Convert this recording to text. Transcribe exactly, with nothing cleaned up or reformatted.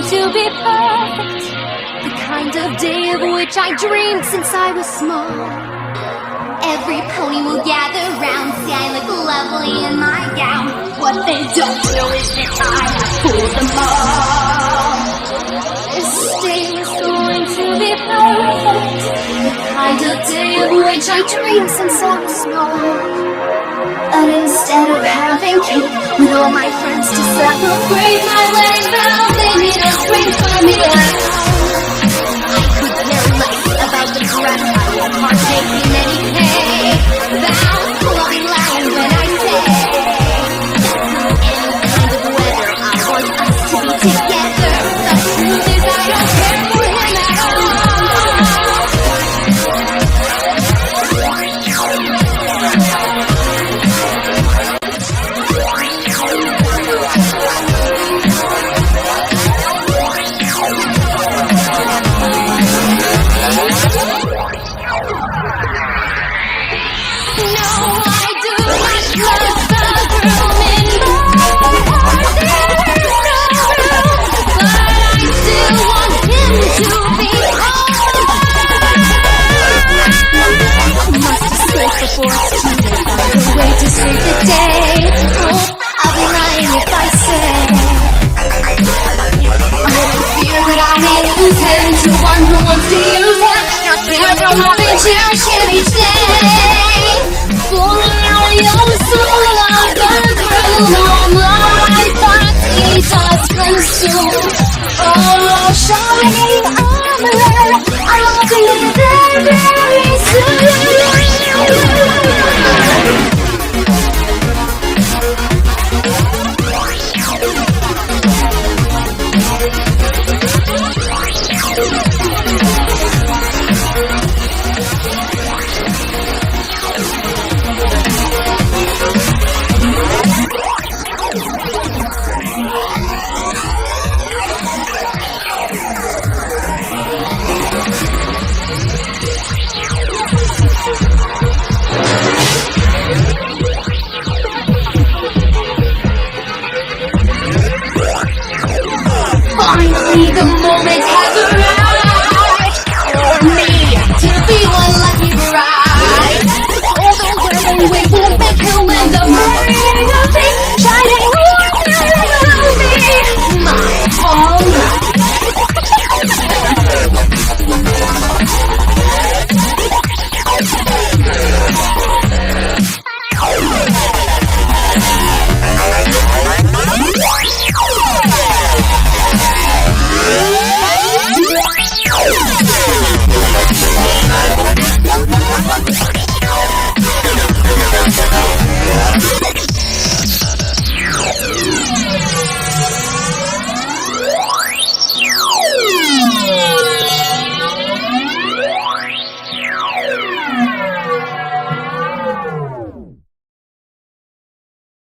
to be perfect, the kind of day of which I dreamed since I was small. Every pony will gather round, see I look lovely in my gown. What they don't know is that I have fooled them all. This day was going to be perfect, the kind of day of which I dreamed since I was small. But instead of having cake with all my friends to celebrate my wedding vow, they made us bring familiar. I could care less about the dress, I won't partake in any cake. Vows flowing loud when I say any kind of weather, I want us to be together. The truth is I don't care for him at all. To one who wants to use him, not care for having cherish him each day. For now you're so long gone through all my thoughts he does consume. Oh, shining